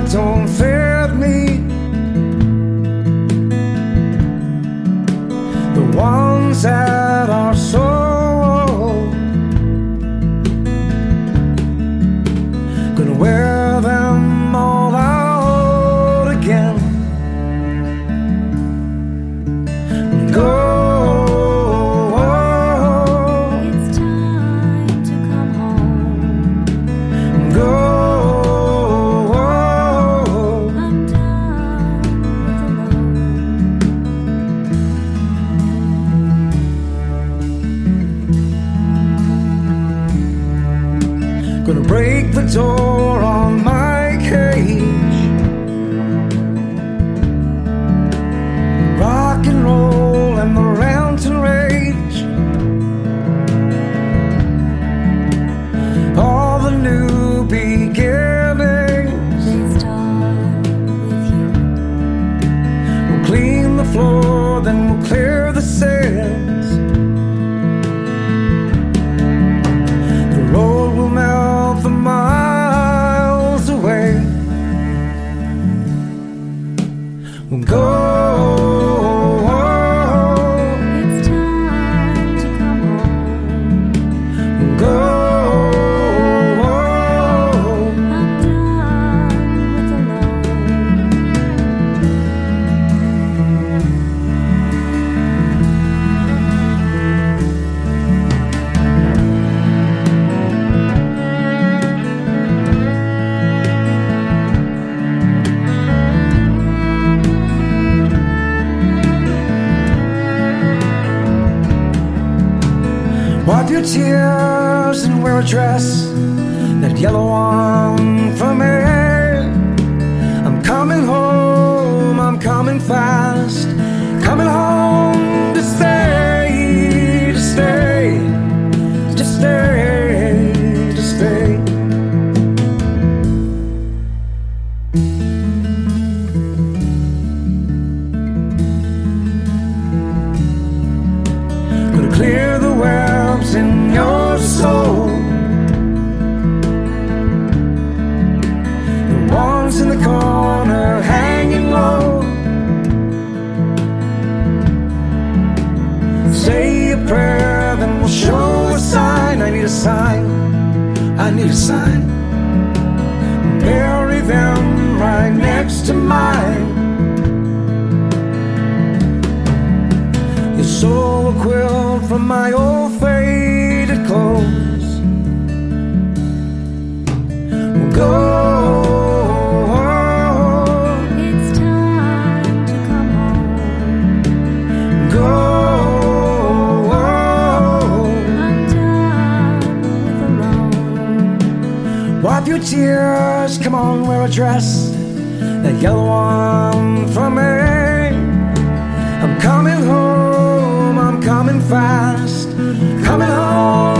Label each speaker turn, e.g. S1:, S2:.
S1: don't fit me, the ones that are so old, gonna wear them all out again. Go. Gonna break the door on my cage, rock and roll and the rampant rage, all the new beginnings.
S2: They start with you.
S1: We'll clean the floor, then we'll clear the sins. The road will melt the miles away. We'll go.
S2: It's time to come home.
S1: We'll go.
S2: I'm done with alone.
S1: Wipe your tears and wear a dress, that yellow one for me. I'm coming home, I'm coming fast, coming home to stay, to stay, to stay, to stay. Gonna clear the webs in your soul, the ones in the corner hanging low. Say a prayer, then we'll show a sign. I need a sign, I need a sign. Bury them right next to mine. Your soul will quilt from my old faded clothes. We'll go.
S2: It's time to come home.
S1: Go.
S2: I'm done with alone.
S1: Wipe your tears, come on, wear a dress, that yellow one for me. I'm coming home, I'm coming fast, coming home.